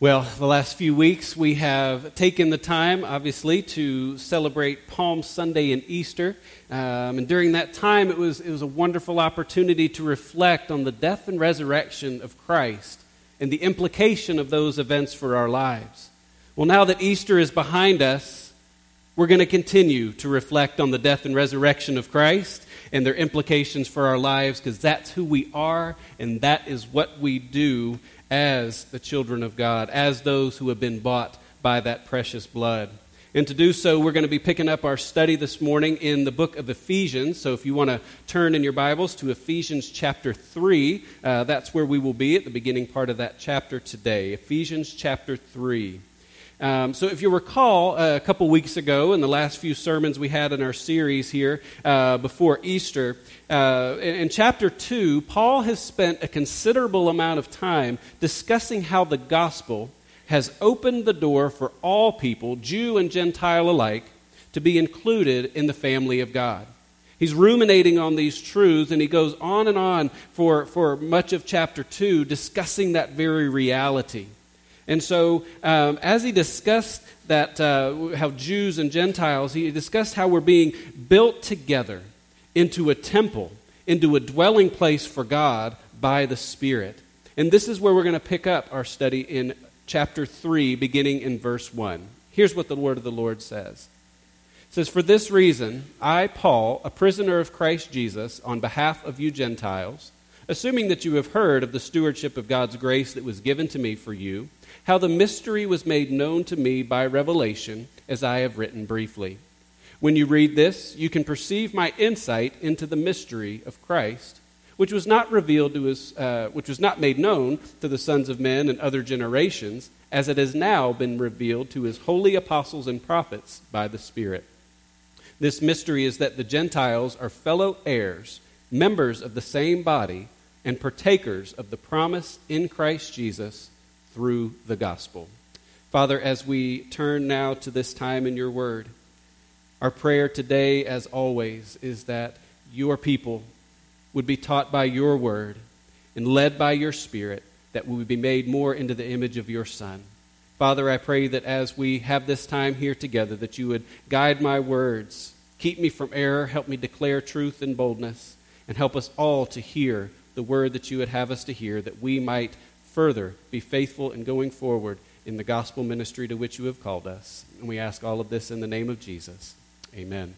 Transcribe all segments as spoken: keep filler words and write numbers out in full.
Well, the last few weeks we have taken the time, obviously, to celebrate Palm Sunday and Easter. Um, and during that time, it was, it was a wonderful opportunity to reflect on the death and resurrection of Christ and the implication of those events for our lives. Well, now that Easter is behind us, we're going to continue to reflect on the death and resurrection of Christ and their implications for our lives, because that's who we are and that is what we do as the children of God, as those who have been bought by that precious blood. And to do so, we're going to be picking up our study this morning in the book of Ephesians. So if you want to turn in your Bibles to Ephesians chapter three, uh, that's where we will be at the beginning part of that chapter today. Ephesians chapter three. Um, so if you recall, uh, a couple weeks ago, in the last few sermons we had in our series here uh, before Easter, uh, in, in chapter two, Paul has spent a considerable amount of time discussing how the gospel has opened the door for all people, Jew and Gentile alike, to be included in the family of God. He's ruminating on these truths, and he goes on and on for, for much of chapter two, discussing that very reality. And so, um, as he discussed that, uh, how Jews and Gentiles, he discussed how we're being built together into a temple, into a dwelling place for God by the Spirit. And this is where we're going to pick up our study in chapter three, beginning in verse one. Here's what the word of the Lord says. It says, "For this reason, I, Paul, a prisoner of Christ Jesus, on behalf of you Gentiles, assuming that you have heard of the stewardship of God's grace that was given to me for you, how the mystery was made known to me by revelation, as I have written briefly. When you read this, you can perceive my insight into the mystery of Christ, which was not revealed to his, uh, which was not made known to the sons of men and other generations, as it has now been revealed to his holy apostles and prophets by the Spirit. This mystery is that the Gentiles are fellow heirs, members of the same body, and partakers of the promise in Christ Jesus through the gospel." Father, as we turn now to this time in your word, our prayer today, as always, is that your people would be taught by your word and led by your Spirit, that we would be made more into the image of your Son. Father, I pray that as we have this time here together, that you would guide my words, keep me from error, help me declare truth and boldness, and help us all to hear the word that you would have us to hear, that we might further be faithful in going forward in the gospel ministry to which you have called us. And we ask all of this in the name of Jesus. Amen.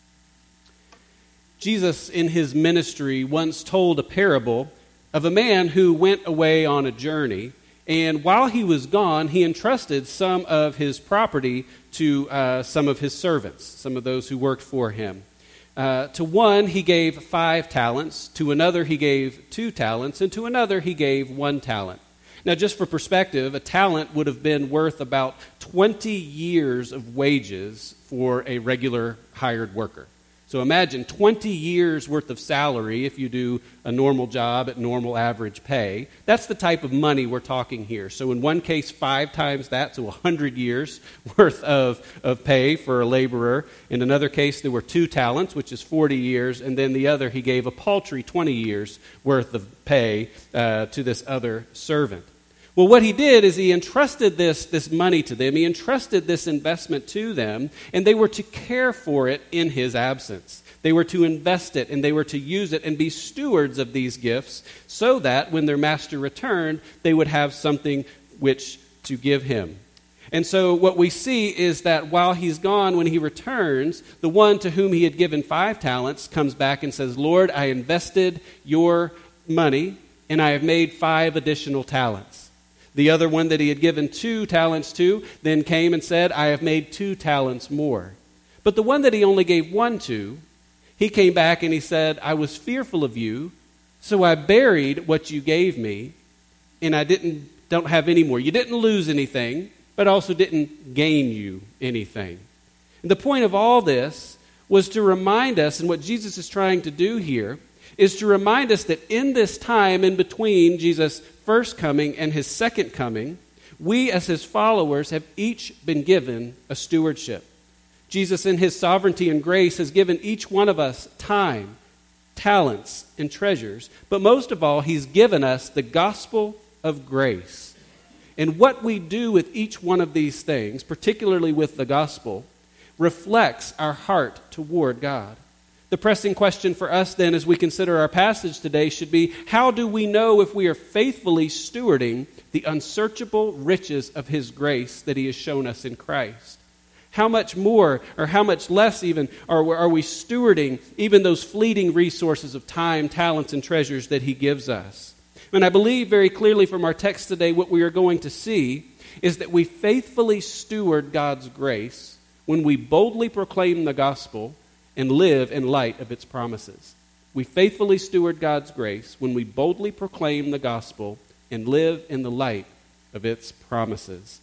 Jesus, in his ministry, once told a parable of a man who went away on a journey, and while he was gone, he entrusted some of his property to uh, some of his servants, some of those who worked for him. Uh, to one, he gave five talents. To another, he gave two talents. And to another, he gave one talent. Now, just for perspective, a talent would have been worth about twenty years of wages for a regular hired worker. So imagine twenty years worth of salary if you do a normal job at normal average pay. That's the type of money we're talking here. So in one case, five times that, so one hundred years worth of, of pay for a laborer. In another case, there were two talents, which is forty years. And then the other, he gave a paltry twenty years worth of pay uh, to this other servant. Well, what he did is he entrusted this, this money to them. He entrusted this investment to them, and they were to care for it in his absence. They were to invest it, and they were to use it and be stewards of these gifts so that when their master returned, they would have something which to give him. And so what we see is that while he's gone, when he returns, the one to whom he had given five talents comes back and says, "Lord, I invested your money, and I have made five additional talents." The other one that he had given two talents to then came and said, "I have made two talents more." But the one that he only gave one to, he came back and he said, "I was fearful of you, so I buried what you gave me, and I didn't don't have any more." You didn't lose anything, but also didn't gain you anything. And the point of all this was to remind us, and what Jesus is trying to do here, is to remind us that in this time in between Jesus' first coming and his second coming, we as his followers have each been given a stewardship. Jesus in his sovereignty and grace has given each one of us time, talents, and treasures, but most of all, he's given us the gospel of grace. And what we do with each one of these things, particularly with the gospel, reflects our heart toward God. The pressing question for us then as we consider our passage today should be, how do we know if we are faithfully stewarding the unsearchable riches of His grace that He has shown us in Christ? How much more, or how much less even, are, are we stewarding even those fleeting resources of time, talents, and treasures that He gives us? And I believe very clearly from our text today what we are going to see is that we faithfully steward God's grace when we boldly proclaim the gospel and live in light of its promises. We faithfully steward God's grace when we boldly proclaim the gospel and live in the light of its promises.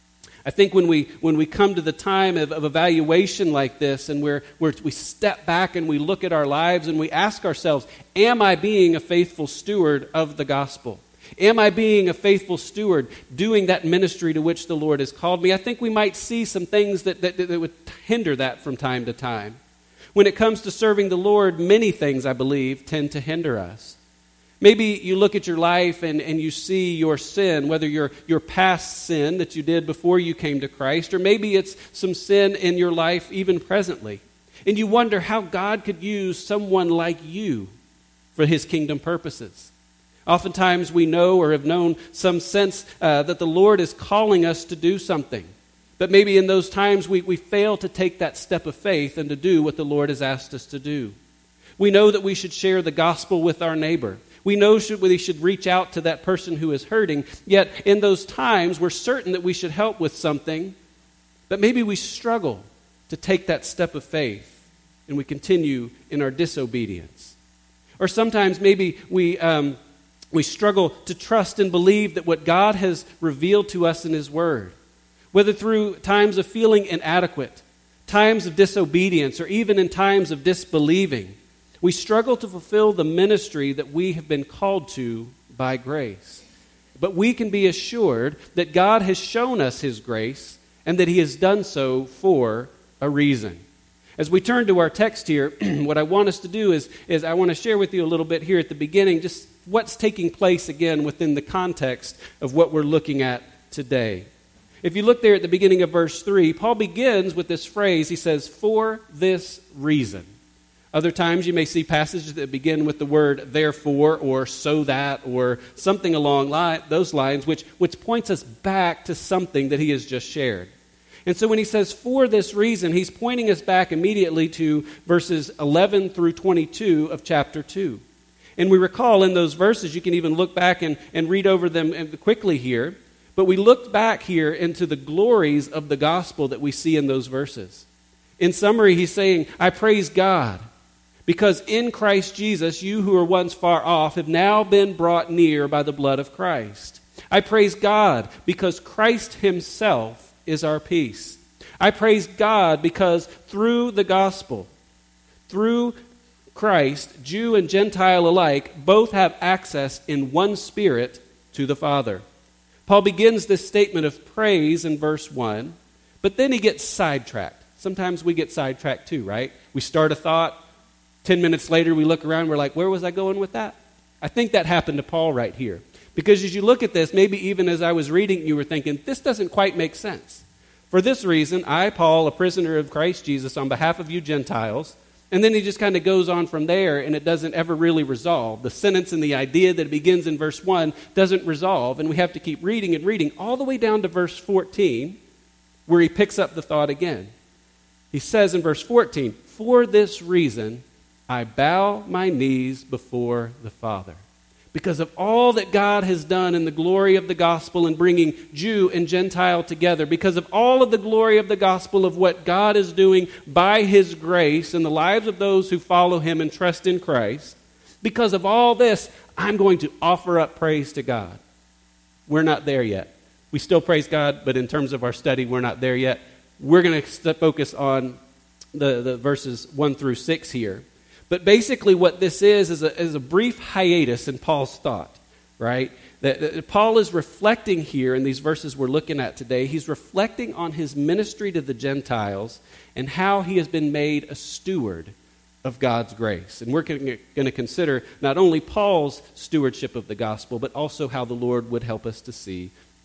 I think when we when we come to the time of, of evaluation like this, and we're, we're, we step back and we look at our lives and we ask ourselves, am I being a faithful steward of the gospel? Am I being a faithful steward doing that ministry to which the Lord has called me? I think we might see some things that, that, that would hinder that from time to time. When it comes to serving the Lord, many things, I believe, tend to hinder us. Maybe you look at your life and, and you see your sin, whether your, your past sin that you did before you came to Christ, or maybe it's some sin in your life even presently. And you wonder how God could use someone like you for His kingdom purposes. Oftentimes we know or have known some sense uh, that the Lord is calling us to do something. But maybe in those times we, we fail to take that step of faith and to do what the Lord has asked us to do. We know that we should share the gospel with our neighbor. We know should, we should reach out to that person who is hurting. Yet in those times we're certain that we should help with something, but maybe we struggle to take that step of faith and we continue in our disobedience. Or sometimes maybe we... Um, We struggle to trust and believe that what God has revealed to us in His Word, whether through times of feeling inadequate, times of disobedience, or even in times of disbelieving, we struggle to fulfill the ministry that we have been called to by grace. But we can be assured that God has shown us His grace and that He has done so for a reason. As we turn to our text here, what I want us to do is, is I want to share with you a little bit here at the beginning, just what's taking place again within the context of what we're looking at today. If you look there at the beginning of verse three, Paul begins with this phrase. He says, "For this reason." Other times you may see passages that begin with the word "therefore" or "so that" or something along li- those lines, which, which points us back to something that he has just shared. And so when he says "for this reason," he's pointing us back immediately to verses eleven through twenty-two of chapter two. And we recall in those verses, you can even look back and, and read over them quickly here, but we looked back here into the glories of the gospel that we see in those verses. In summary, he's saying, I praise God, because in Christ Jesus, you who were once far off have now been brought near by the blood of Christ. I praise God, because Christ Himself is our peace. I praise God, because through the gospel, through Christ, Jew and Gentile alike, both have access in one Spirit to the Father. Paul begins this statement of praise in verse one, but then he gets sidetracked. Sometimes we get sidetracked too, right? We start a thought, ten minutes later we look around, we're like, where was I going with that? I think that happened to Paul right here. Because as you look at this, maybe even as I was reading, you were thinking, this doesn't quite make sense. For this reason, I, Paul, a prisoner of Christ Jesus, on behalf of you Gentiles. And then he just kind of goes on from there, and it doesn't ever really resolve. The sentence and the idea that begins in verse one doesn't resolve, and we have to keep reading and reading all the way down to verse fourteen, where he picks up the thought again. He says in verse fourteen, "For this reason I bow my knees before the Father." Because of all that God has done in the glory of the gospel in bringing Jew and Gentile together, because of all of the glory of the gospel of what God is doing by His grace in the lives of those who follow Him and trust in Christ, because of all this, I'm going to offer up praise to God. We're not there yet. We still praise God, but in terms of our study, we're not there yet. We're going to focus on the, the verses one through six here. But basically what this is is a, is a brief hiatus in Paul's thought, right? That, that Paul is reflecting here in these verses we're looking at today. He's reflecting on his ministry to the Gentiles and how he has been made a steward of God's grace. And we're going to consider not only Paul's stewardship of the gospel, but also how the Lord would help us to see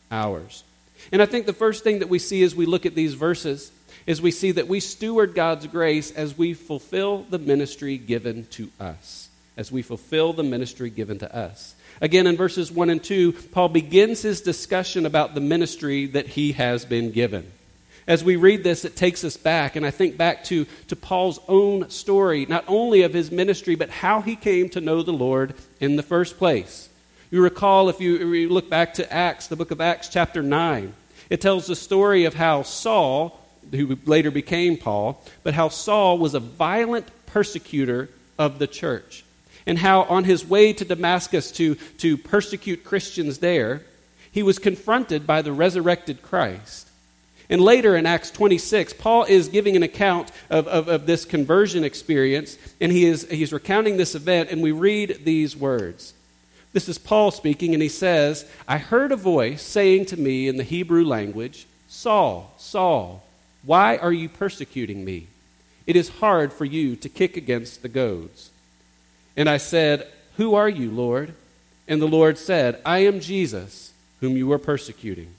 ours. And I think the first thing that we see as we look at these verses is we see that we steward God's grace as we fulfill the ministry given to us. As we fulfill the ministry given to us. Again, in verses one and two, Paul begins his discussion about the ministry that he has been given. As we read this, it takes us back, and I think back to, to Paul's own story, not only of his ministry, but how he came to know the Lord in the first place. You recall, if you, if you look back to Acts, the book of Acts, chapter nine, it tells the story of how Saul, who later became Paul, but how Saul was a violent persecutor of the church. And how on his way to Damascus to, to persecute Christians there, he was confronted by the resurrected Christ. And later in Acts twenty-six, Paul is giving an account of, of, of this conversion experience, and he is he's recounting this event, and we read these words. This is Paul speaking, and he says, "I heard a voice saying to me in the Hebrew language, 'Saul, Saul, why are you persecuting me? It is hard for you to kick against the goads.' And I said, 'Who are you, Lord?' And the Lord said, 'I am Jesus, whom you are persecuting.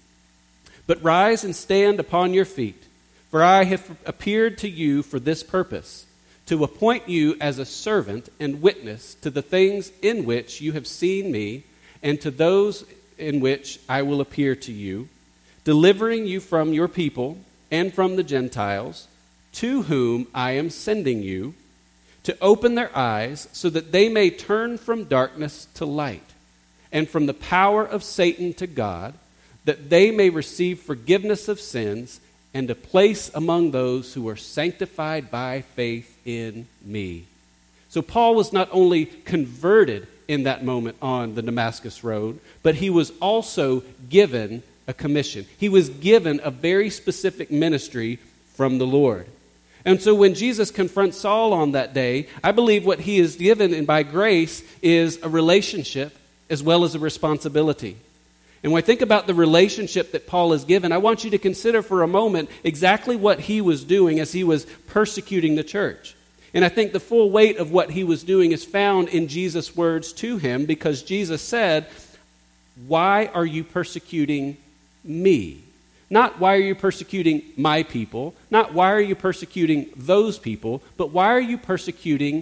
But rise and stand upon your feet, for I have appeared to you for this purpose, to appoint you as a servant and witness to the things in which you have seen me, and to those in which I will appear to you, delivering you from your people and from the Gentiles, to whom I am sending you, to open their eyes so that they may turn from darkness to light, and from the power of Satan to God, that they may receive forgiveness of sins and a place among those who are sanctified by faith in me.'" So Paul was not only converted in that moment on the Damascus Road, but he was also given a commission. He was given a very specific ministry from the Lord. And so when Jesus confronts Saul on that day, I believe what he is given, and by grace, is a relationship as well as a responsibility. And when I think about the relationship that Paul is given, I want you to consider for a moment exactly what he was doing as he was persecuting the church. And I think the full weight of what he was doing is found in Jesus' words to him, because Jesus said, "Why are you persecuting me?" Not why are you persecuting my people, not why are you persecuting those people, but why are you persecuting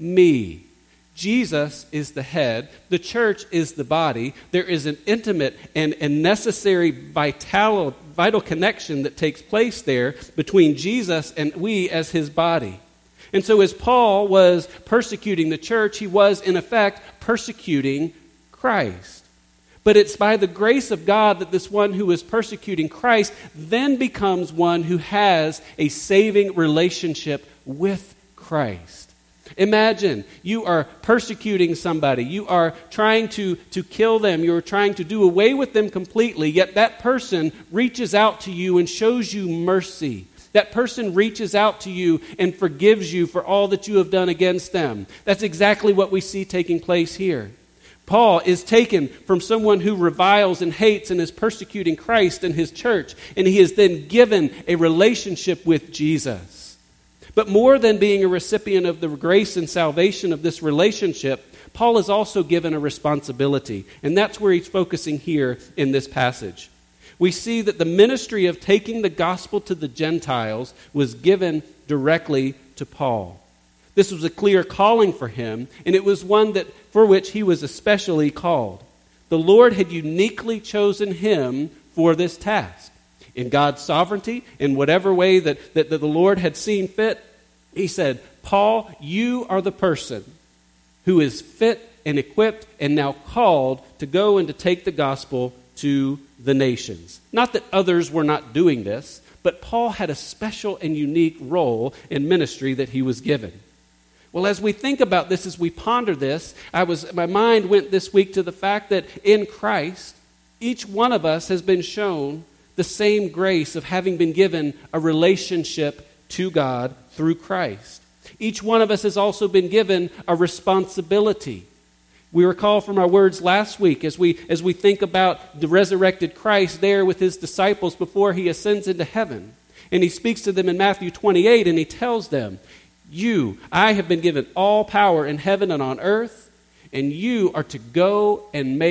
me? Jesus is the head. The church is the body. There is an intimate and, and necessary vital, vital connection that takes place there between Jesus and we as his body. And so as Paul was persecuting the church, he was in effect persecuting Christ. But it's by the grace of God that this one who is persecuting Christ then becomes one who has a saving relationship with Christ. Imagine you are persecuting somebody. You are trying to, to kill them. You're trying to do away with them completely, yet that person reaches out to you and shows you mercy. That person reaches out to you and forgives you for all that you have done against them. That's exactly what we see taking place here. Paul is taken from someone who reviles and hates and is persecuting Christ and his church, and he is then given a relationship with Jesus. But more than being a recipient of the grace and salvation of this relationship, Paul is also given a responsibility, and that's where he's focusing here in this passage. We see that the ministry of taking the gospel to the Gentiles was given directly to Paul. This was a clear calling for him, and it was one that for which he was especially called. The Lord had uniquely chosen him for this task. In God's sovereignty, in whatever way that, that, that the Lord had seen fit, he said, "Paul, you are the person who is fit and equipped and now called to go and to take the gospel to the nations." Not that others were not doing this, but Paul had a special and unique role in ministry that he was given. Well, as we think about this, as we ponder this, I was my mind went this week to the fact that in Christ, each one of us has been shown the same grace of having been given a relationship to God through Christ. Each one of us has also been given a responsibility. We recall from our words last week as we as we think about the resurrected Christ there with his disciples before he ascends into heaven. And he speaks to them in Matthew twenty-eight, and he tells them, "You, I have been given all power in heaven and on earth, and you are to go and make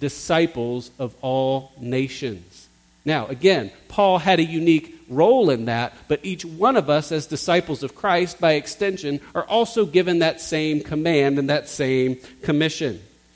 disciples of all nations. Now, again, Paul had a unique role in that, but each one of us as disciples of Christ, by extension, are also given that same command and that same commission.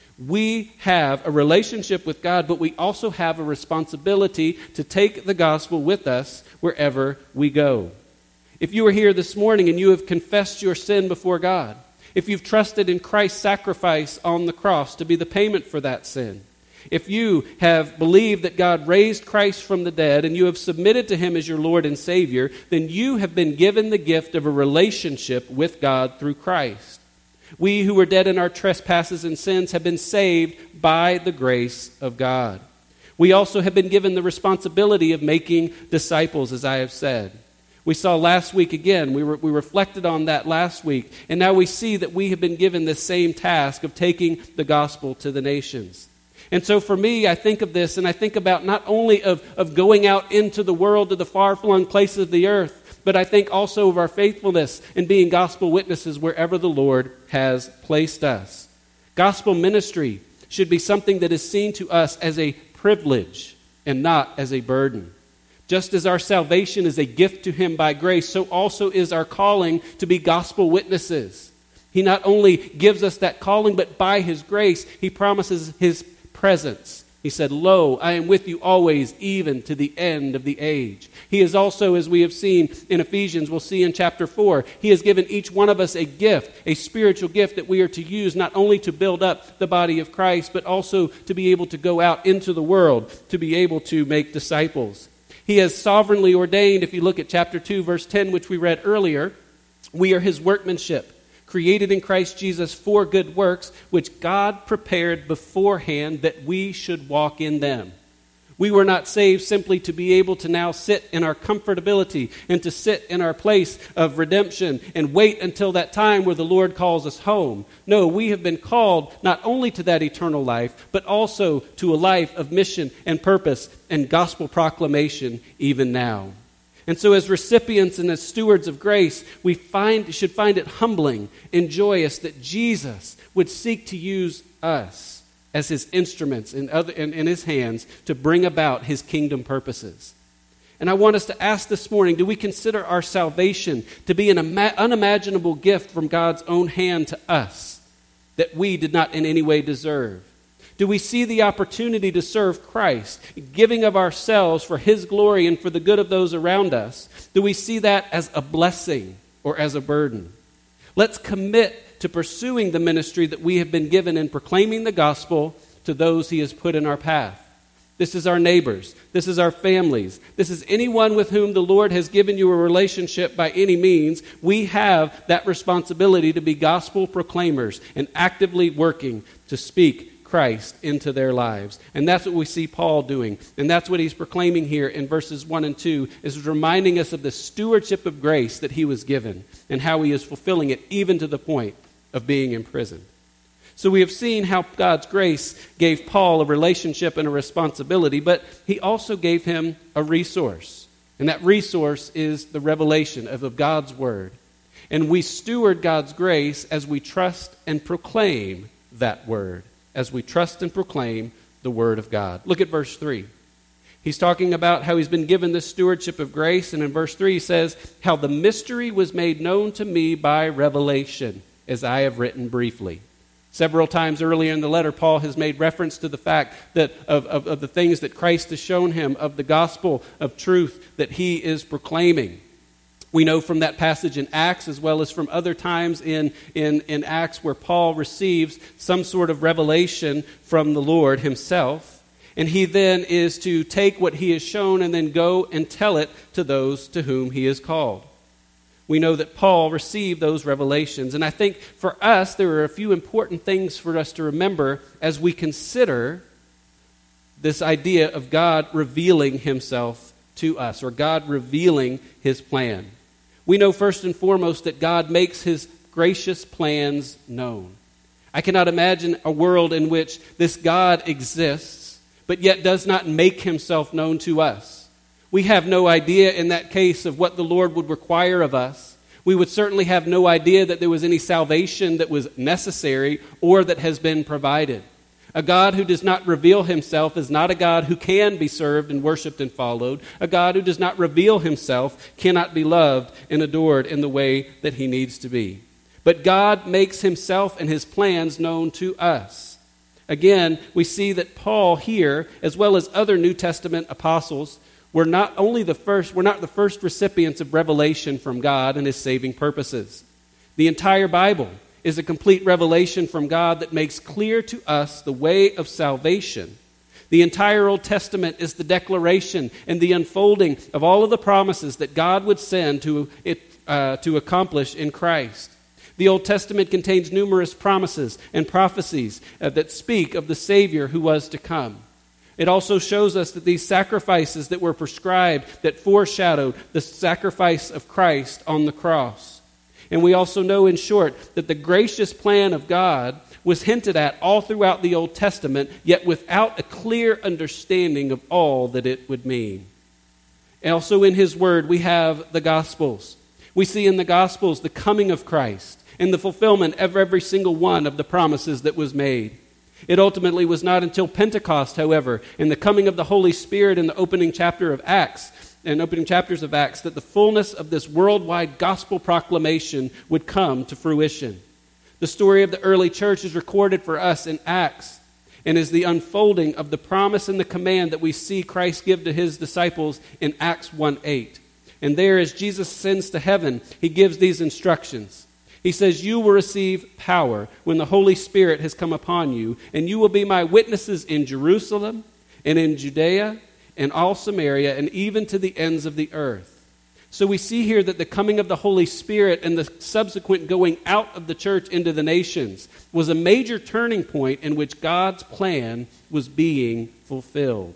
We have a relationship with God, but we also have a responsibility to take the gospel with us wherever we go. If you are here this morning and you have confessed your sin before God, if you've trusted in Christ's sacrifice on the cross to be the payment for that sin, if you have believed that God raised Christ from the dead and you have submitted to Him as your Lord and Savior, then you have been given the gift of a relationship with God through Christ. We who were dead in our trespasses and sins have been saved by the grace of God. We also have been given the responsibility of making disciples, as I have said. We saw last week again, we, re- we reflected on that last week, and now we see that we have been given this same task of taking the gospel to the nations. And so for me, I think of this, and I think about not only of, of going out into the world to the far-flung places of the earth, but I think also of our faithfulness in being gospel witnesses wherever the Lord has placed us. Gospel ministry should be something that is seen to us as a privilege and not as a burden. Just as our salvation is a gift to Him by grace, so also is our calling to be gospel witnesses. He not only gives us that calling, but by His grace, He promises His presence. He said, "Lo, I am with you always, even to the end of the age." He is also, as we have seen in Ephesians, we'll see in chapter four, He has given each one of us a gift, a spiritual gift that we are to use not only to build up the body of Christ, but also to be able to go out into the world, to be able to make disciples. He has sovereignly ordained, if you look at chapter two, verse ten, which we read earlier, we are His workmanship, created in Christ Jesus for good works, which God prepared beforehand that we should walk in them. We were not saved simply to be able to now sit in our comfortability and to sit in our place of redemption and wait until that time where the Lord calls us home. No, we have been called not only to that eternal life, but also to a life of mission and purpose and gospel proclamation even now. And so as recipients and as stewards of grace, we find should find it humbling and joyous that Jesus would seek to use us as His instruments in, other, in, in His hands to bring about His kingdom purposes. And I want us to ask this morning, do we consider our salvation to be an ima- unimaginable gift from God's own hand to us that we did not in any way deserve? Do we see the opportunity to serve Christ, giving of ourselves for His glory and for the good of those around us? Do we see that as a blessing or as a burden? Let's commit to pursuing the ministry that we have been given in proclaiming the gospel to those He has put in our path. This is our neighbors. This is our families. This is anyone with whom the Lord has given you a relationship by any means. We have that responsibility to be gospel proclaimers and actively working to speak Christ into their lives. And that's what we see Paul doing. And that's what he's proclaiming here in verses one and two, is reminding us of the stewardship of grace that he was given and how he is fulfilling it even to the point of being imprisoned. So we have seen how God's grace gave Paul a relationship and a responsibility, but He also gave him a resource. And that resource is the revelation of God's Word. And we steward God's grace as we trust and proclaim that Word, as we trust and proclaim the Word of God. Look at verse three. He's talking about how he's been given this stewardship of grace, and in verse three he says, "How the mystery was made known to me by revelation, as I have written briefly." Several times earlier in the letter, Paul has made reference to the fact that of, of, of the things that Christ has shown him, of the gospel of truth that he is proclaiming. We know from that passage in Acts, as well as from other times in, in, in Acts, where Paul receives some sort of revelation from the Lord himself. And he then is to take what he has shown and then go and tell it to those to whom he is called. We know that Paul received those revelations. And I think for us, there are a few important things for us to remember as we consider this idea of God revealing himself to us, or God revealing his plan. We know first and foremost that God makes his gracious plans known. I cannot imagine a world in which this God exists, but yet does not make himself known to us. We have no idea in that case of what the Lord would require of us. We would certainly have no idea that there was any salvation that was necessary or that has been provided. A God who does not reveal himself is not a God who can be served and worshiped and followed. A God who does not reveal himself cannot be loved and adored in the way that he needs to be. But God makes himself and his plans known to us. Again, we see that Paul here, as well as other New Testament apostles, were not only the first, were not the first recipients of revelation from God and his saving purposes. The entire Bible is a complete revelation from God that makes clear to us the way of salvation. The entire Old Testament is the declaration and the unfolding of all of the promises that God would send to it uh, to accomplish in Christ. The Old Testament contains numerous promises and prophecies uh, that speak of the Savior who was to come. It also shows us that these sacrifices that were prescribed, that foreshadowed the sacrifice of Christ on the cross. And we also know, in short, that the gracious plan of God was hinted at all throughout the Old Testament, yet without a clear understanding of all that it would mean. And also in his word, we have the Gospels. We see in the Gospels the coming of Christ and the fulfillment of every single one of the promises that was made. It ultimately was not until Pentecost, however, and the coming of the Holy Spirit in the opening chapter of Acts, and opening chapters of Acts, that the fullness of this worldwide gospel proclamation would come to fruition. The story of the early church is recorded for us in Acts, and is the unfolding of the promise and the command that we see Christ give to his disciples in Acts one eight. And there, as Jesus ascends to heaven, he gives these instructions. He says, "You will receive power when the Holy Spirit has come upon you, and you will be my witnesses in Jerusalem and in Judea and all Samaria, and even to the ends of the earth." So we see here that the coming of the Holy Spirit and the subsequent going out of the church into the nations was a major turning point in which God's plan was being fulfilled.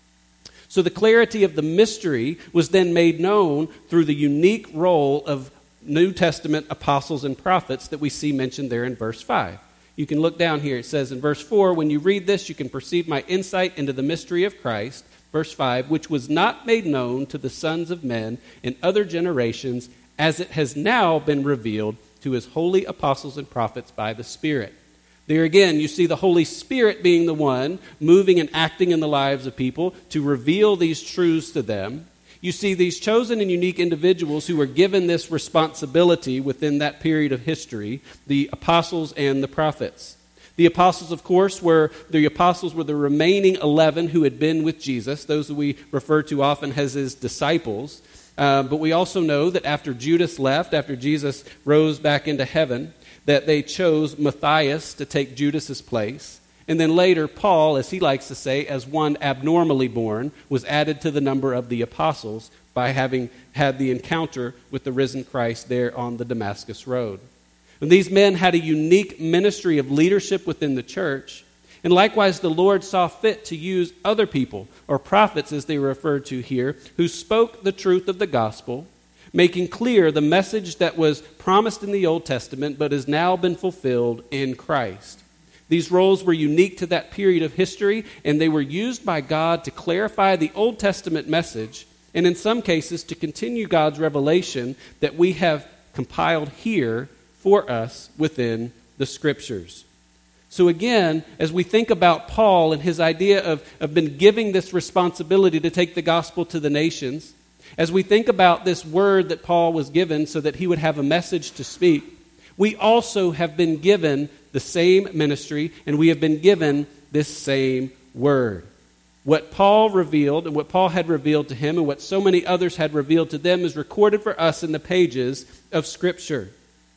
So the clarity of the mystery was then made known through the unique role of New Testament apostles and prophets that we see mentioned there in verse five. You can look down here. It says in verse four, "When you read this, you can perceive my insight into the mystery of Christ." Verse five, "which was not made known to the sons of men in other generations, as it has now been revealed to his holy apostles and prophets by the Spirit." There again, you see the Holy Spirit being the one moving and acting in the lives of people to reveal these truths to them. You see these chosen and unique individuals who were given this responsibility within that period of history, the apostles and the prophets. The apostles, of course, were the apostles were the remaining eleven who had been with Jesus, those that we refer to often as his disciples. Uh, but we also know that after Judas left, after Jesus rose back into heaven, that they chose Matthias to take Judas's place. And then later, Paul, as he likes to say, as one abnormally born, was added to the number of the apostles by having had the encounter with the risen Christ there on the Damascus Road. And these men had a unique ministry of leadership within the church. And likewise, the Lord saw fit to use other people, or prophets as they are referred to here, who spoke the truth of the gospel, making clear the message that was promised in the Old Testament but has now been fulfilled in Christ. These roles were unique to that period of history, and they were used by God to clarify the Old Testament message, and in some cases to continue God's revelation that we have compiled here for us within the Scriptures. So again, as we think about Paul and his idea of, of been giving this responsibility to take the gospel to the nations, as we think about this word that Paul was given so that he would have a message to speak, we also have been given the same ministry, and we have been given this same word. What Paul revealed, and what Paul had revealed to him, and what so many others had revealed to them is recorded for us in the pages of Scripture.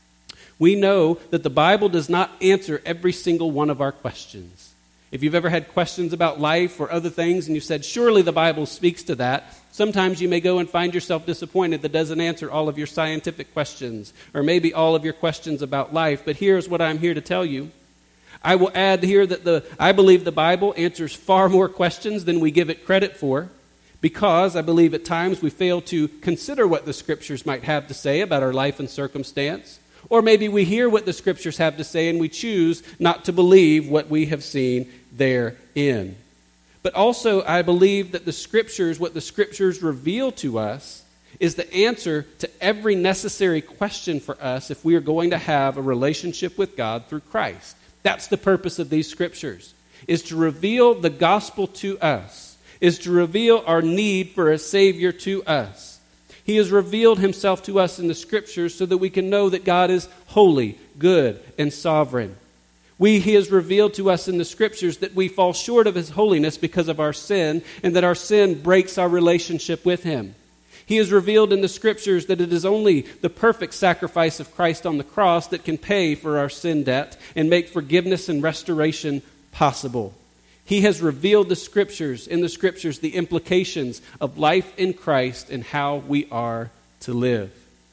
We know that the Bible does not answer every single one of our questions. If you've ever had questions about life or other things and you said, surely the Bible speaks to that, sometimes you may go and find yourself disappointed that doesn't answer all of your scientific questions or maybe all of your questions about life. But here's what I'm here to tell you. I will add here that the I believe the Bible answers far more questions than we give it credit for, because I believe at times we fail to consider what the Scriptures might have to say about our life and circumstance. Or maybe we hear what the Scriptures have to say and we choose not to believe what we have seen therein. But also, I believe that the Scriptures, what the Scriptures reveal to us, is the answer to every necessary question for us if we are going to have a relationship with God through Christ. That's the purpose of these Scriptures. is to reveal the gospel to us, is to reveal our need for a Savior to us. He has revealed himself to us in the Scriptures so that we can know that God is holy, good, and sovereign. We, he has revealed to us in the Scriptures that we fall short of his holiness because of our sin, and that our sin breaks our relationship with him. He has revealed in the Scriptures that it is only the perfect sacrifice of Christ on the cross that can pay for our sin debt and make forgiveness and restoration possible. He has revealed the Scriptures, in the Scriptures, the implications of life in Christ and how we are to live.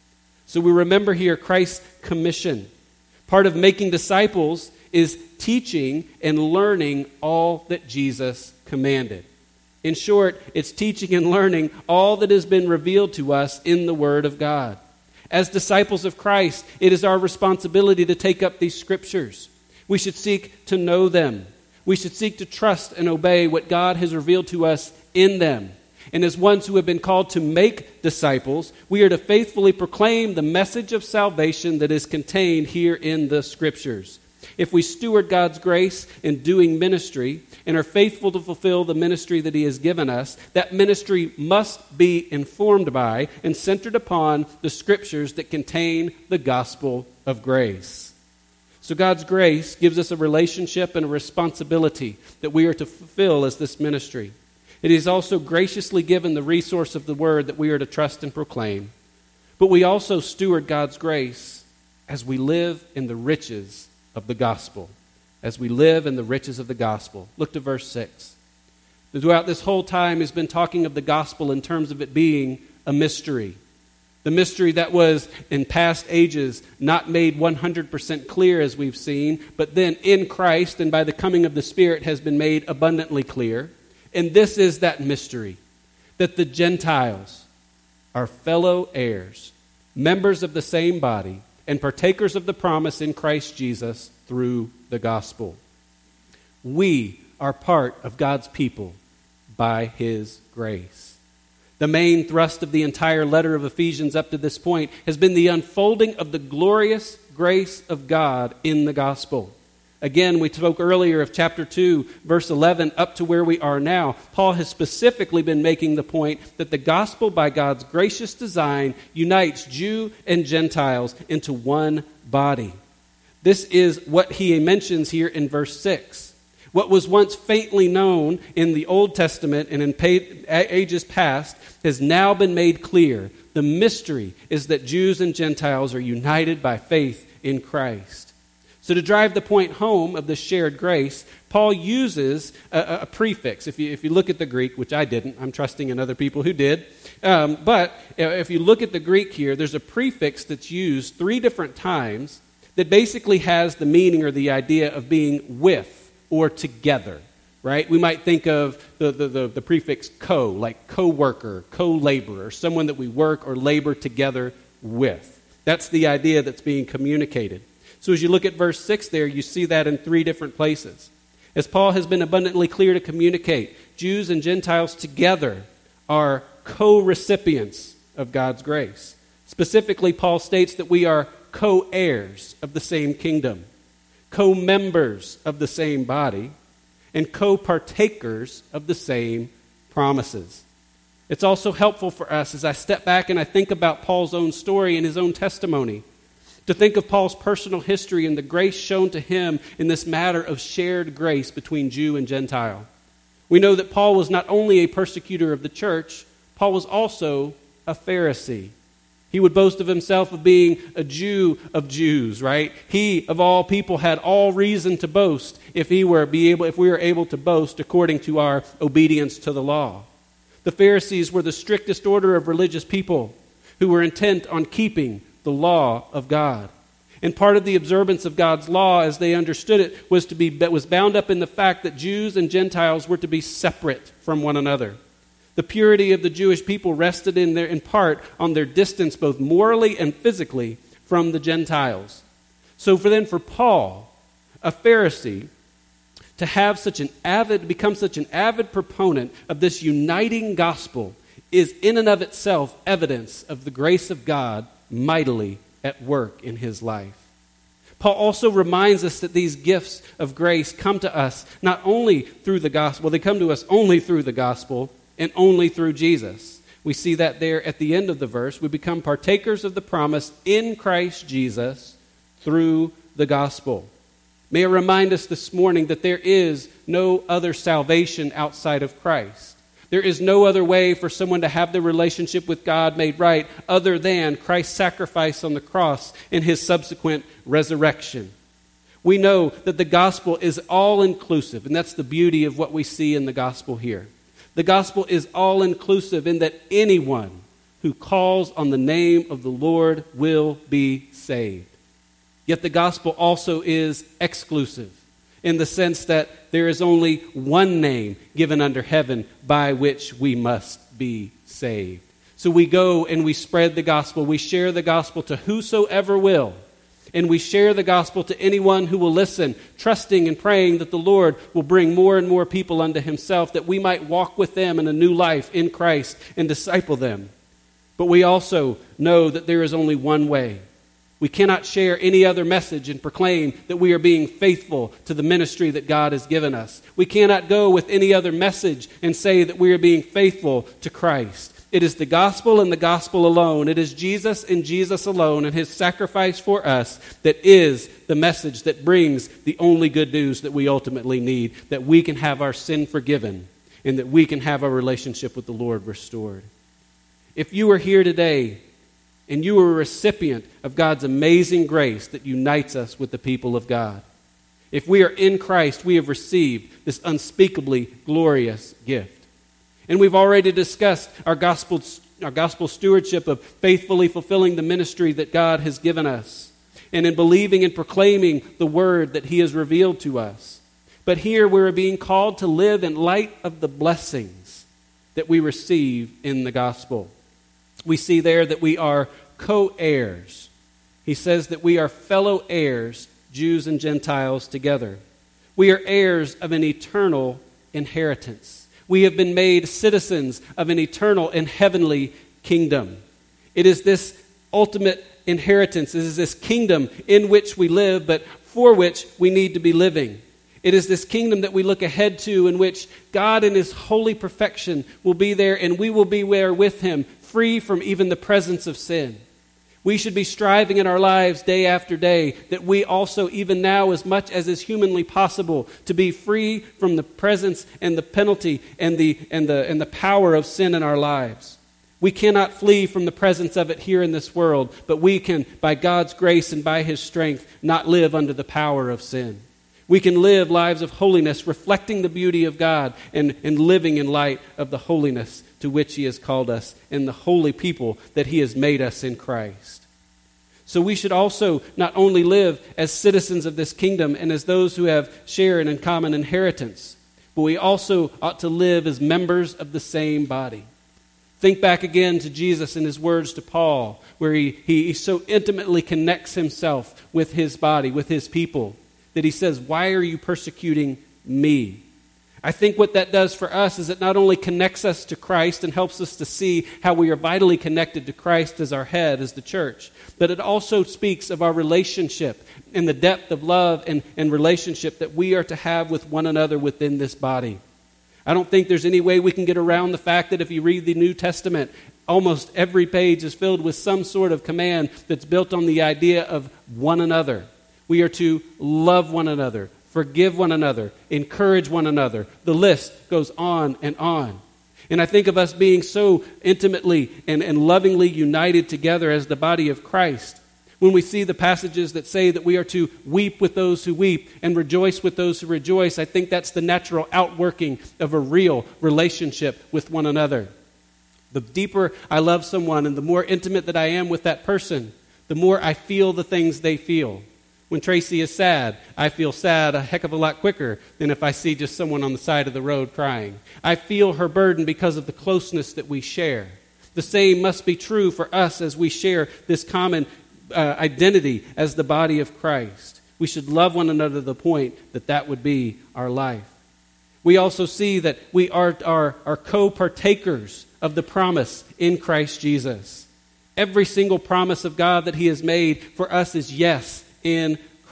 So we remember here Christ's commission. Part of making disciples is teaching and learning all that Jesus commanded. In short, it's teaching and learning all that has been revealed to us in the Word of God. As disciples of Christ, it is our responsibility to take up these Scriptures. We should seek to know them. We should seek to trust and obey what God has revealed to us in them. And as ones who have been called to make disciples, we are to faithfully proclaim the message of salvation that is contained here in the Scriptures. If we steward God's grace in doing ministry and are faithful to fulfill the ministry that he has given us, that ministry must be informed by and centered upon the Scriptures that contain the gospel of grace. So God's grace gives us a relationship and a responsibility that we are to fulfill as this ministry. It is also graciously given the resource of the Word that we are to trust and proclaim. But we also steward God's grace as we live in the riches of the gospel. As we live in the riches of the gospel. Look to verse six. Throughout this whole time, he's been talking of the gospel in terms of it being a mystery. The mystery that was in past ages not made one hundred percent clear, as we've seen, but then in Christ and by the coming of the Spirit has been made abundantly clear. And this is that mystery, that the Gentiles are fellow heirs, members of the same body, and partakers of the promise in Christ Jesus through the gospel. We are part of God's people by his grace. The main thrust of the entire letter of Ephesians up to this point has been the unfolding of the glorious grace of God in the gospel. Again, we spoke earlier of chapter two, verse eleven, up to where we are now. Paul has specifically been making the point that the gospel, by God's gracious design, unites Jew and Gentiles into one body. This is what he mentions here in verse six. What was once faintly known in the Old Testament and in ages past has now been made clear. The mystery is that Jews and Gentiles are united by faith in Christ. So to drive the point home of this shared grace, Paul uses a, a prefix. If you, if you look at the Greek, which I didn't, I'm trusting in other people who did. Um, but if you look at the Greek here, there's a prefix that's used three different times that basically has the meaning or the idea of being with or together, right? We might think of the, the, the, the prefix co, like co-worker, co-laborer, someone that we work or labor together with. That's the idea that's being communicated. So as you look at verse six there, you see that in three different places. As Paul has been abundantly clear to communicate, Jews and Gentiles together are co-recipients of God's grace. Specifically, Paul states that we are co-heirs of the same kingdom, co-members of the same body, and co-partakers of the same promises. It's also helpful for us as I step back and I think about Paul's own story and his own testimony, to think of Paul's personal history and the grace shown to him in this matter of shared grace between Jew and Gentile. We know that Paul was not only a persecutor of the church, Paul was also a Pharisee. He would boast of himself of being a Jew of Jews, right? He, of all people, had all reason to boast if he were be able, if we were able to boast according to our obedience to the law. The Pharisees were the strictest order of religious people who were intent on keeping the law of God. And part of the observance of God's law, as they understood it, was to be was bound up in the fact that Jews and Gentiles were to be separate from one another. The purity of the Jewish people rested in their in part on their distance, both morally and physically, from the Gentiles. So for then for Paul, a Pharisee, to have such an avid, become such an avid proponent of this uniting gospel is in and of itself evidence of the grace of God mightily at work in his life. Paul also reminds us that these gifts of grace come to us not only through the gospel, well, they come to us only through the gospel and only through Jesus. We see that there at the end of the verse. We become partakers of the promise in Christ Jesus through the gospel. May I remind us this morning that there is no other salvation outside of Christ. There is no other way for someone to have their relationship with God made right other than Christ's sacrifice on the cross and his subsequent resurrection. We know that the gospel is all-inclusive, and that's the beauty of what we see in the gospel here. The gospel is all-inclusive in that anyone who calls on the name of the Lord will be saved. Yet the gospel also is exclusive, in the sense that there is only one name given under heaven by which we must be saved. So we go and we spread the gospel. We share the gospel to whosoever will. And we share the gospel to anyone who will listen, trusting and praying that the Lord will bring more and more people unto himself, that we might walk with them in a new life in Christ and disciple them. But we also know that there is only one way. We cannot share any other message and proclaim that we are being faithful to the ministry that God has given us. We cannot go with any other message and say that we are being faithful to Christ. It is the gospel and the gospel alone. It is Jesus and Jesus alone and his sacrifice for us that is the message that brings the only good news that we ultimately need, that we can have our sin forgiven and that we can have our relationship with the Lord restored. If you are here today and you are a recipient of God's amazing grace that unites us with the people of God, if we are in Christ, we have received this unspeakably glorious gift. And we've already discussed our gospel, our gospel stewardship of faithfully fulfilling the ministry that God has given us, and in believing and proclaiming the word that he has revealed to us. But here we're being called to live in light of the blessings that we receive in the gospel. We see there that we are co-heirs. He says that we are fellow heirs, Jews and Gentiles together. We are heirs of an eternal inheritance. We have been made citizens of an eternal and heavenly kingdom. It is this ultimate inheritance. It is this kingdom in which we live, but for which we need to be living. It is this kingdom that we look ahead to, in which God in his holy perfection will be there, and we will be there with him, free from even the presence of sin. We should be striving in our lives day after day that we also, even now, as much as is humanly possible, to be free from the presence and the penalty and the and the and the power of sin in our lives. We cannot flee from the presence of it here in this world, but we can, by God's grace and by his strength, not live under the power of sin. We can live lives of holiness, reflecting the beauty of God and, and living in light of the holiness to which he has called us and the holy people that he has made us in Christ. So we should also not only live as citizens of this kingdom and as those who have shared in common inheritance, but we also ought to live as members of the same body. Think back again to Jesus and his words to Paul, where he, he so intimately connects himself with his body, with his people, that he says, "Why are you persecuting me?" I think what that does for us is it not only connects us to Christ and helps us to see how we are vitally connected to Christ as our head, as the church, but it also speaks of our relationship and the depth of love and, and relationship that we are to have with one another within this body. I don't think there's any way we can get around the fact that if you read the New Testament, almost every page is filled with some sort of command that's built on the idea of one another. We are to love one another, forgive one another, encourage one another. The list goes on and on. And I think of us being so intimately and, and lovingly united together as the body of Christ. When we see the passages that say that we are to weep with those who weep and rejoice with those who rejoice, I think that's the natural outworking of a real relationship with one another. The deeper I love someone and the more intimate that I am with that person, the more I feel the things they feel. When Tracy is sad, I feel sad a heck of a lot quicker than if I see just someone on the side of the road crying. I feel her burden because of the closeness that we share. The same must be true for us as we share this common uh, identity as the body of Christ. We should love one another to the point that that would be our life. We also see that we are, are, are co-partakers of the promise in Christ Jesus. Every single promise of God that he has made for us is yes in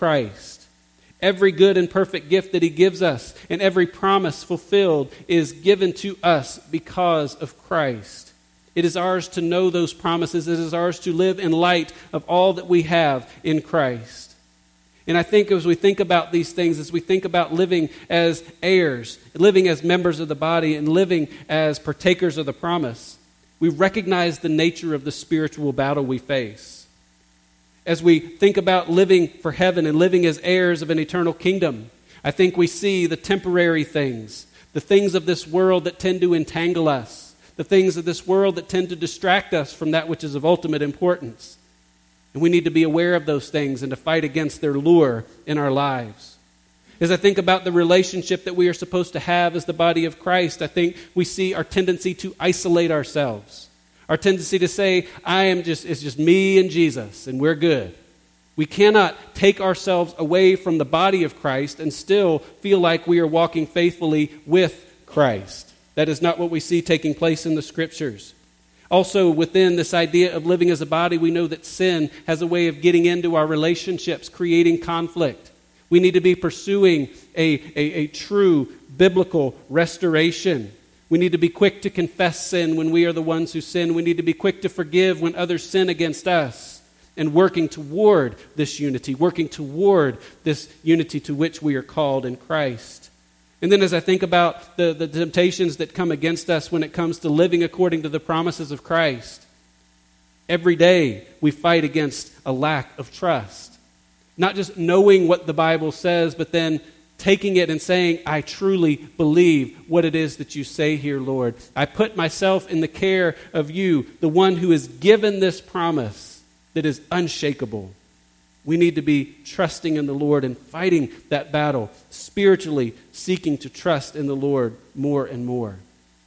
Christ. Every good and perfect gift that he gives us and every promise fulfilled is given to us because of Christ. It is ours to know those promises. It is ours to live in light of all that we have in Christ. And I think as we think about these things, as we think about living as heirs, living as members of the body, and living as partakers of the promise, we recognize the nature of the spiritual battle we face. As we think about living for heaven and living as heirs of an eternal kingdom, I think we see the temporary things, the things of this world that tend to entangle us, the things of this world that tend to distract us from that which is of ultimate importance. And we need to be aware of those things and to fight against their lure in our lives. As I think about the relationship that we are supposed to have as the body of Christ, I think we see our tendency to isolate ourselves. Our tendency to say, I am just, it's just me and Jesus, and we're good. We cannot take ourselves away from the body of Christ and still feel like we are walking faithfully with Christ. That is not what we see taking place in the Scriptures. Also, within this idea of living as a body, we know that sin has a way of getting into our relationships, creating conflict. We need to be pursuing a, a, a true biblical restoration. We need to be quick to confess sin when we are the ones who sin. We need to be quick to forgive when others sin against us. And working toward this unity, working toward this unity to which we are called in Christ. And then as I think about the, the temptations that come against us when it comes to living according to the promises of Christ, every day we fight against a lack of trust. Not just knowing what the Bible says, but then taking it and saying, I truly believe what it is that you say here, Lord. I put myself in the care of you, the one who has given this promise that is unshakable. We need to be trusting in the Lord and fighting that battle, spiritually seeking to trust in the Lord more and more.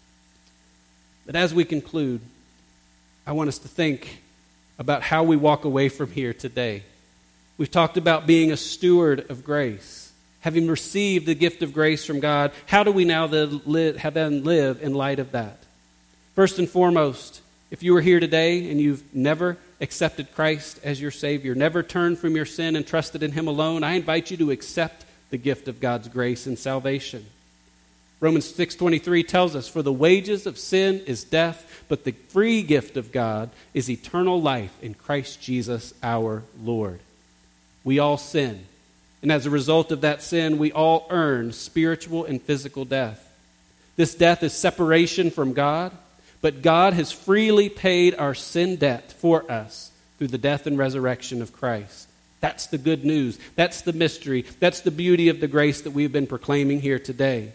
But as we conclude, I want us to think about how we walk away from here today. We've talked about being a steward of grace. Having received the gift of grace from God, how do we now then live, have then live in light of that? First and foremost, if you are here today and you've never accepted Christ as your Savior, never turned from your sin and trusted in Him alone, I invite you to accept the gift of God's grace and salvation. Romans six twenty-three tells us, for the wages of sin is death, but the free gift of God is eternal life in Christ Jesus our Lord. We all sin, and as a result of that sin, we all earn spiritual and physical death. This death is separation from God, but God has freely paid our sin debt for us through the death and resurrection of Christ. That's the good news. That's the mystery. That's the beauty of the grace that we've been proclaiming here today.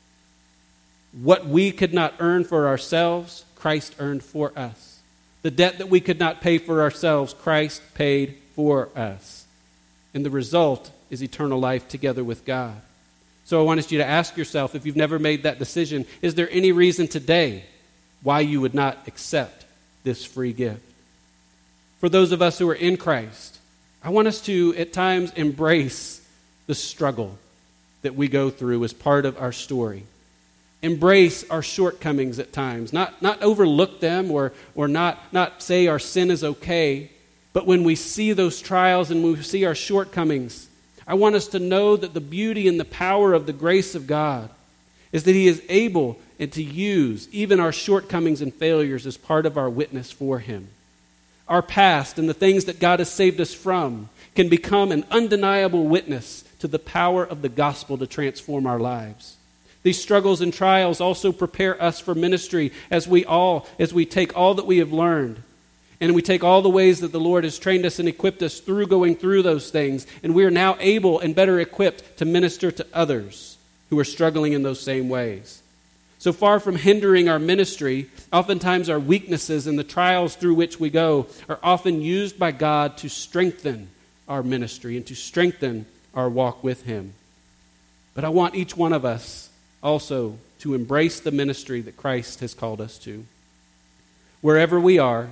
What we could not earn for ourselves, Christ earned for us. The debt that we could not pay for ourselves, Christ paid for us. And the result is eternal life together with God. So I want you to ask yourself, if you've never made that decision, is there any reason today why you would not accept this free gift? For those of us who are in Christ, I want us to, at times, embrace the struggle that we go through as part of our story. Embrace our shortcomings at times. Not, not overlook them or, or not, not say our sin is okay, but when we see those trials and we see our shortcomings, I want us to know that the beauty and the power of the grace of God is that He is able and to use even our shortcomings and failures as part of our witness for Him. Our past and the things that God has saved us from can become an undeniable witness to the power of the gospel to transform our lives. These struggles and trials also prepare us for ministry as we all, as we take all that we have learned and we take all the ways that the Lord has trained us and equipped us through going through those things, and we are now able and better equipped to minister to others who are struggling in those same ways. So far from hindering our ministry, oftentimes our weaknesses and the trials through which we go are often used by God to strengthen our ministry and to strengthen our walk with Him. But I want each one of us also to embrace the ministry that Christ has called us to. Wherever we are,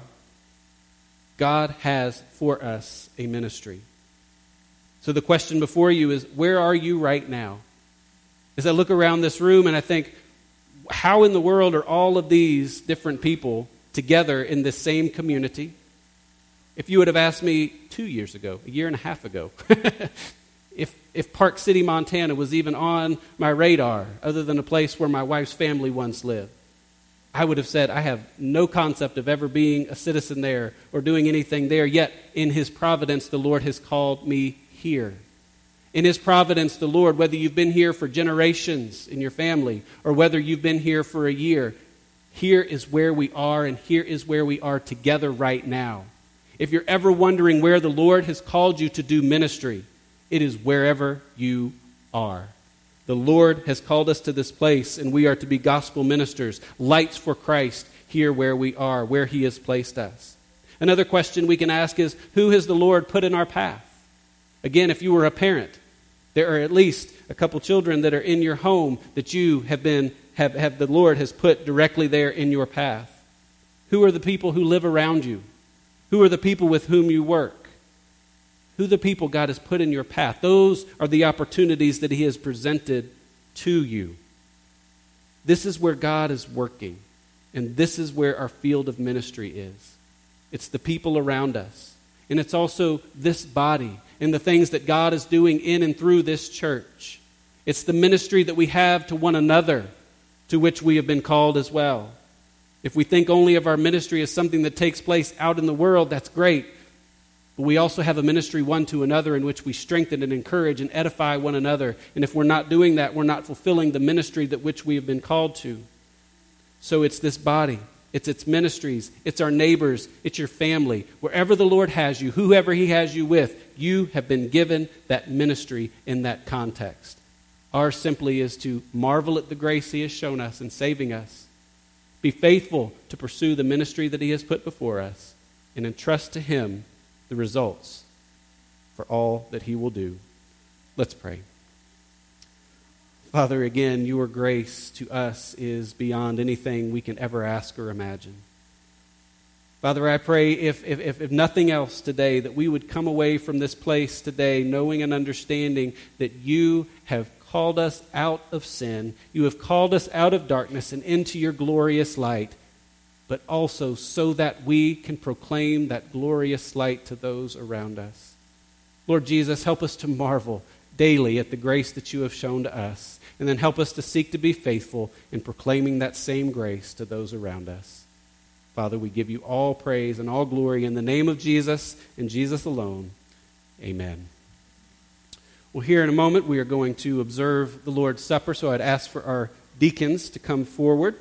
God has for us a ministry. So the question before you is, where are you right now? As I look around this room and I think, how in the world are all of these different people together in this same community? If you would have asked me two years ago, a year and a half ago, if, if Park City, Montana was even on my radar, other than a place where my wife's family once lived, I would have said, I have no concept of ever being a citizen there or doing anything there, yet in His providence, the Lord has called me here. In His providence, the Lord, whether you've been here for generations in your family or whether you've been here for a year, here is where we are and here is where we are together right now. If you're ever wondering where the Lord has called you to do ministry, it is wherever you are. The Lord has called us to this place, and we are to be gospel ministers, lights for Christ here where we are, where He has placed us. Another question we can ask is, who has the Lord put in our path? Again, if you were a parent, there are at least a couple children that are in your home that you have been, have, have the Lord has put directly there in your path. Who are the people who live around you? Who are the people with whom you work? Who are the people God has put in your path? Those are the opportunities that He has presented to you. This is where God is working, and this is where our field of ministry is. It's the people around us, and it's also this body and the things that God is doing in and through this church. It's the ministry that we have to one another, to which we have been called as well. If we think only of our ministry as something that takes place out in the world, that's great. But we also have a ministry one to another in which we strengthen and encourage and edify one another. And if we're not doing that, we're not fulfilling the ministry that which we have been called to. So it's this body. It's its ministries. It's our neighbors. It's your family. Wherever the Lord has you, whoever He has you with, you have been given that ministry in that context. Ours simply is to marvel at the grace He has shown us in saving us. Be faithful to pursue the ministry that He has put before us and entrust to Him the results for all that He will do. Let's pray. Father, again, your grace to us is beyond anything we can ever ask or imagine. Father, I pray if, if, if nothing else today, that we would come away from this place today knowing and understanding that you have called us out of sin. You have called us out of darkness and into your glorious light, but also so that we can proclaim that glorious light to those around us. Lord Jesus, help us to marvel daily at the grace that you have shown to us, and then help us to seek to be faithful in proclaiming that same grace to those around us. Father, we give you all praise and all glory in the name of Jesus and Jesus alone. Amen. Well, here in a moment we are going to observe the Lord's Supper, so I'd ask for our deacons to come forward.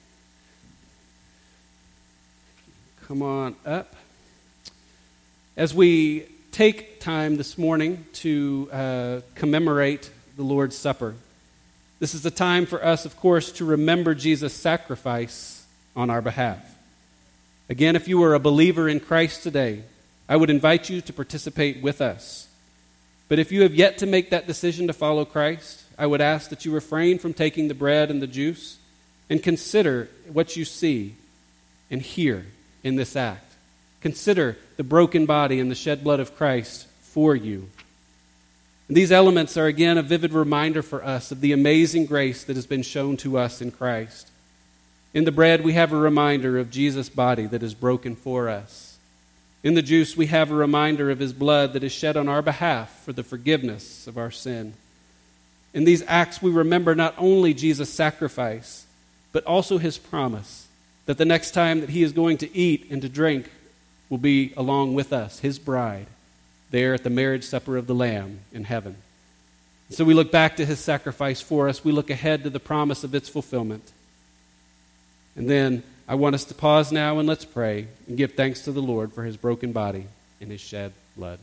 Come on up. As we take time this morning to uh, commemorate the Lord's Supper, this is a time for us, of course, to remember Jesus' sacrifice on our behalf. Again, if you are a believer in Christ today, I would invite you to participate with us. But if you have yet to make that decision to follow Christ, I would ask that you refrain from taking the bread and the juice and consider what you see and hear in this act. Consider the broken body and the shed blood of Christ for you. And these elements are again a vivid reminder for us of the amazing grace that has been shown to us in Christ. In the bread, we have a reminder of Jesus' body that is broken for us. In the juice, we have a reminder of His blood that is shed on our behalf for the forgiveness of our sin. In these acts, we remember not only Jesus' sacrifice, but also His promise that the next time that He is going to eat and to drink will be along with us, His bride, there at the marriage supper of the Lamb in heaven. So we look back to His sacrifice for us. We look ahead to the promise of its fulfillment. And then I want us to pause now and let's pray and give thanks to the Lord for His broken body and His shed blood.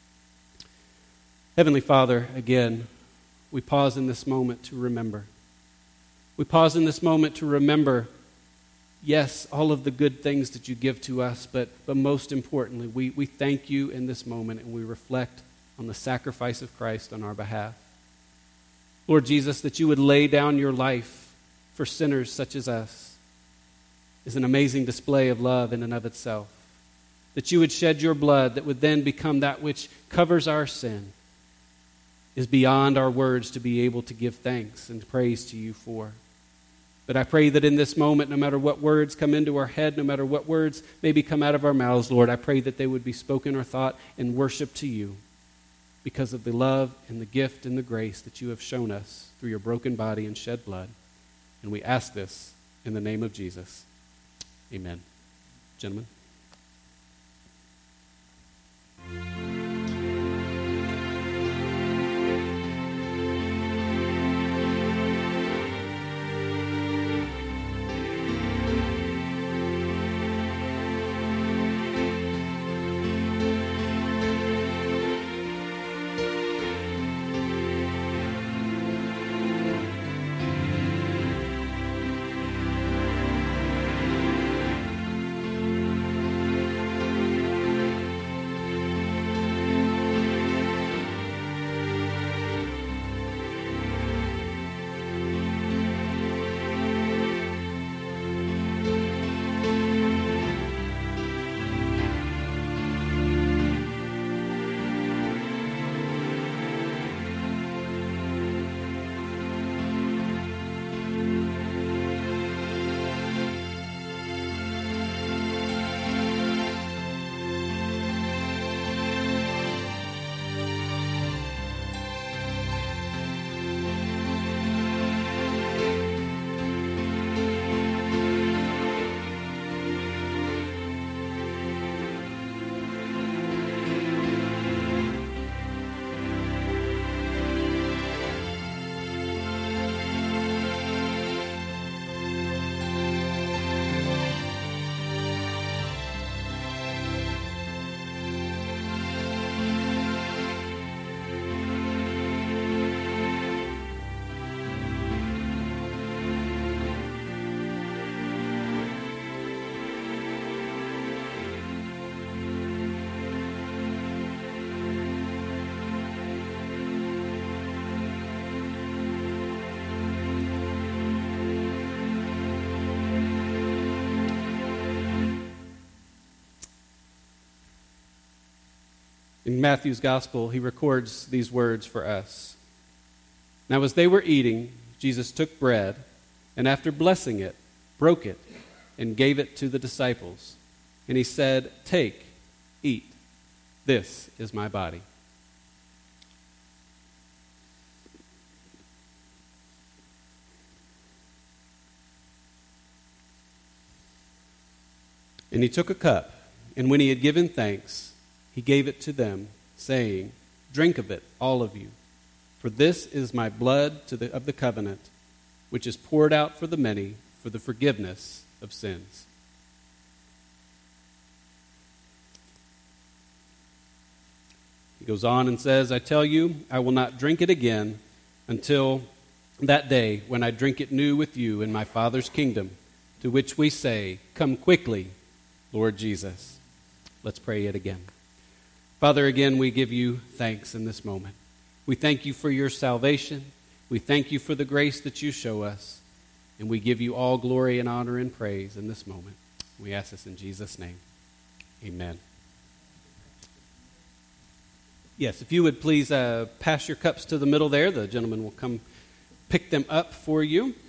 Heavenly Father, again, we pause in this moment to remember. We pause in this moment to remember, yes, all of the good things that you give to us, but, but most importantly, we, we thank you in this moment and we reflect on the sacrifice of Christ on our behalf. Lord Jesus, that you would lay down your life for sinners such as us is an amazing display of love in and of itself. That you would shed your blood that would then become that which covers our sin is beyond our words to be able to give thanks and praise to you for. But I pray that in this moment, no matter what words come into our head, no matter what words maybe come out of our mouths, Lord, I pray that they would be spoken or thought in worship to you. because of the love and the gift and the grace that you have shown us through your broken body and shed blood. And we ask this in the name of Jesus. Amen. Gentlemen. In Matthew's gospel, he records these words for us. Now, as they were eating, Jesus took bread, and after blessing it, broke it, and gave it to the disciples. And he said, "Take, eat. This is my body." And he took a cup, and when he had given thanks, he gave it to them, saying, "Drink of it, all of you, for this is my blood to the, of the covenant, which is poured out for the many for the forgiveness of sins." He goes on and says, "I tell you, I will not drink it again until that day when I drink it new with you in my Father's kingdom, to which we say, 'Come quickly, Lord Jesus.'" Let's pray it again. Father, again, we give you thanks in this moment. We thank you for your salvation. We thank you for the grace that you show us. And we give you all glory and honor and praise in this moment. We ask this in Jesus' name. Amen. Yes, if you would please uh, pass your cups to the middle there. The gentleman will come pick them up for you.